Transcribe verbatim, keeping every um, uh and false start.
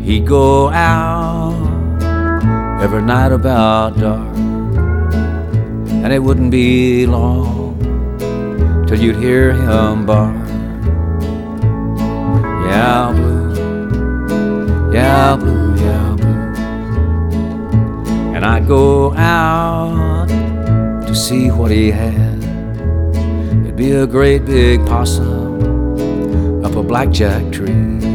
He'd go out every night about dark, and it wouldn't be long till you'd hear him bark. Yeah, blue, yeah, blue, yeah, blue. And I'd go out to see what he had. It'd be a great big possum up a blackjack tree.